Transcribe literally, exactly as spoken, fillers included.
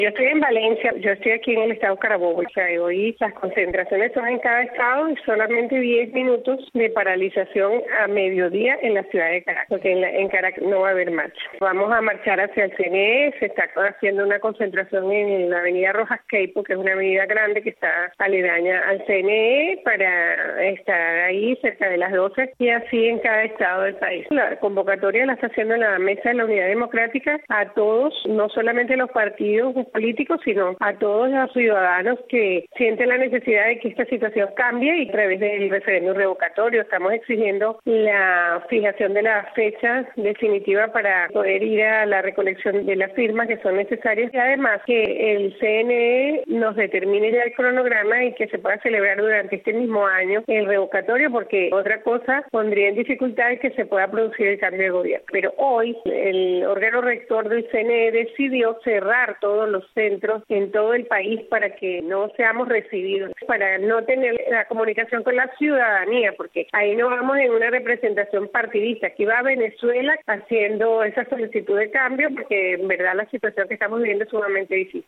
Yo estoy en Valencia, yo estoy aquí en el estado Carabobo, o sea, hoy las concentraciones son en cada estado y solamente diez minutos de paralización a mediodía en la ciudad de Caracas, porque en, la, en Caracas no va a haber marcha. Vamos a marchar hacia el C N E, se está haciendo una concentración en la avenida Rojas Queipo, que es una avenida grande que está aledaña al C N E, para estar ahí cerca de las doce y así en cada estado del país. La convocatoria la está haciendo la Mesa de la Unidad Democrática a todos, no solamente los partidos políticos, sino a todos los ciudadanos que sienten la necesidad de que esta situación cambie, y a través del referéndum revocatorio estamos exigiendo la fijación de la fecha definitiva para poder ir a la recolección de las firmas que son necesarias, y además que el C N E nos determine ya el cronograma y que se pueda celebrar durante este mismo año el revocatorio, porque otra cosa pondría en dificultades que se pueda producir el cambio de gobierno. Pero hoy el órgano rector del C N E decidió cerrar todos los centros en todo el país para que no seamos recibidos, para no tener la comunicación con la ciudadanía, porque ahí no vamos en una representación partidista. Aquí va Venezuela haciendo esa solicitud de cambio, porque en verdad la situación que estamos viviendo es sumamente difícil.